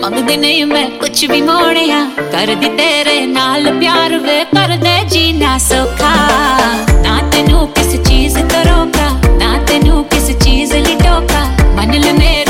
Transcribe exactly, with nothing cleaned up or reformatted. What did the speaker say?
मंगदी नहीं मैं कुछ भी मोड़िया, कर दी तेरे नाल प्यार वे कर दे जीना सौखा। ना तेनू किस चीज तो रोका, ना तेनू किस चीज ली टोका, मन ले मेरे